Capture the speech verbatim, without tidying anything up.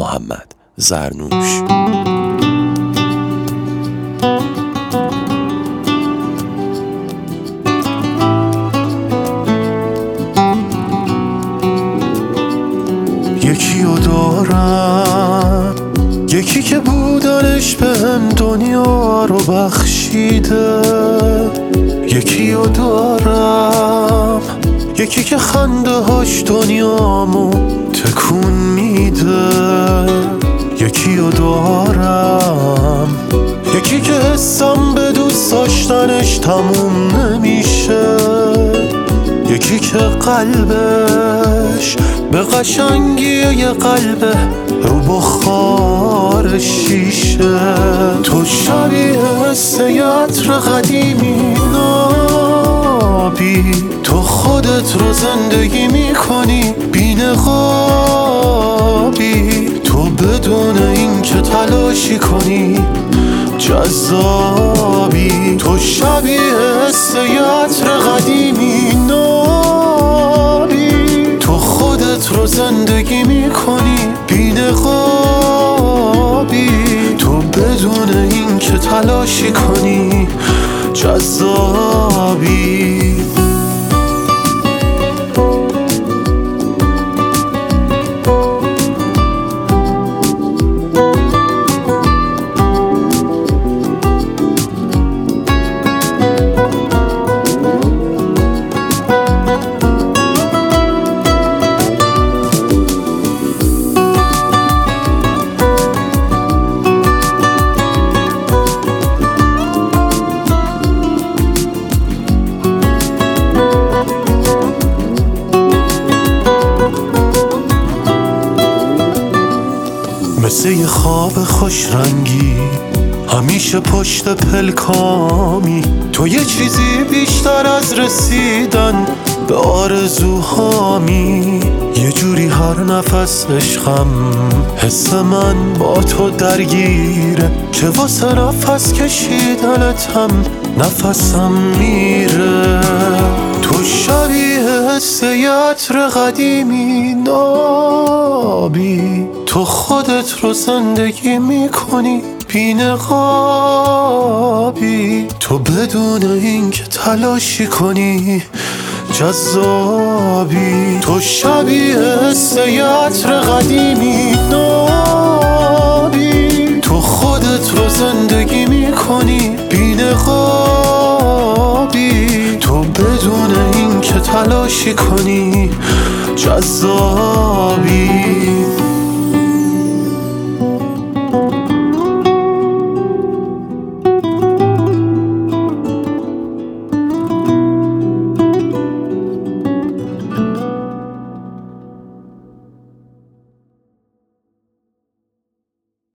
محمد زرنوش. یکی رو دارم، یکی که بودنش بهم دنیا رو بخشیده. یکی رو دارم، یکی که خنده هاش دنیامو تکون میده. یکی رو دارم، یکی که حسم به دوست داشتنش تموم نمیشه. یکی که قلبش به قشنگی یه قلبه رو بخار شیشه. تو شبیه حس عطر قدیمی نابی، تو خودت رو زندگی میکنی بی نقابی. تو بدون این که تلاشی کنی جذابی. تو شبیه حس عطر قدیمی نابی، تو خودت رو زندگی میکنی بی نقابی. تو بدون این که تلاشی کنی جذابی. مثل یه خواب خوش رنگی همیشه پشت پلکامی. تو یه چیزی بیشتر از رسیدن به آرزوهامی. یه جوری هر نفس عشقم حس من با تو درگیره. چه واسه نفس کشیدنتم نفسم میره. تو شبیه حس عطر قدیمی نابی، تو خودت رو زندگی میکنی بی نقابی. تو بدون این که تلاشی کنی جذابی. تو شبیه حس عطر قدیمی نابی، تو خودت رو زندگی میکنی بی نقابی. تو بدون این که تلاشی کنی جذابی.